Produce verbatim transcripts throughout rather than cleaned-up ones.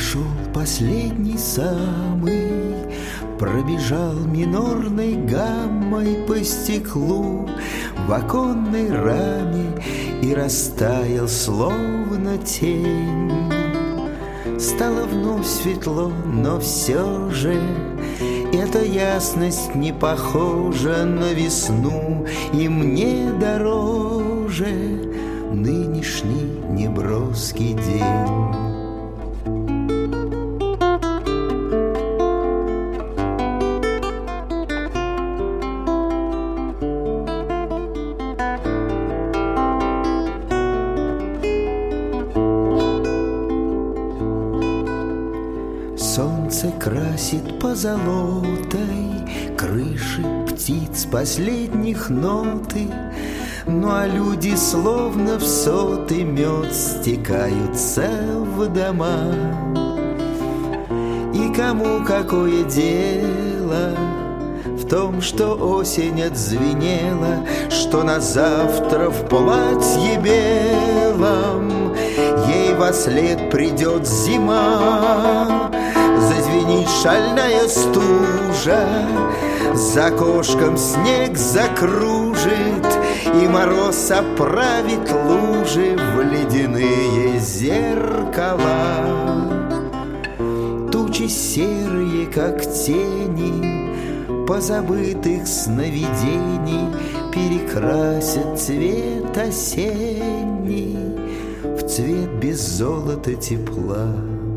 Прошел последний самый, пробежал минорной гаммой по стеклу в оконной раме и растаял, словно тень. Стало вновь светло, но все же эта ясность не похожа на весну, и мне дороже нынешний неброский день. Солнце красит позолотой крыши птиц последних ноты, ну а люди словно в сотый мед стекаются в дома. И кому какое дело в том, что осень отзвенела, что на завтра в платье белом ей вослед придет зима. Зазвенит шальная стужа, за окошком снег закружит, и мороз оправит лужи в ледяные зеркала. Тучи серые, как тени позабытых сновидений, перекрасят цвет осенний в цвет без золота тепла.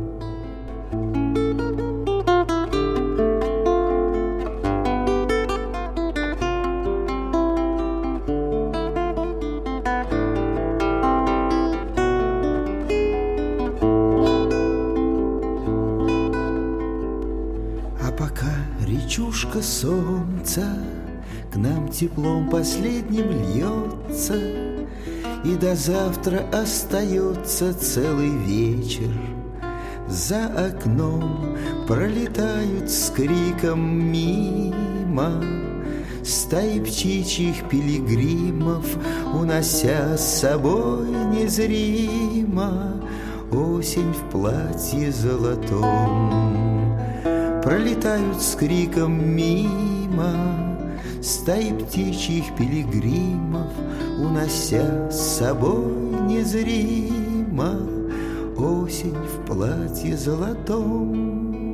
Пока речушка солнца к нам теплом последним льется, и до завтра остается целый вечер, за окном пролетают с криком мимо стаи птичьих пилигримов, унося с собой незримо осень в платье золотом. Пролетают с криком мимо стаи птичьих пилигримов, унося с собой незримо осень в платье золотом.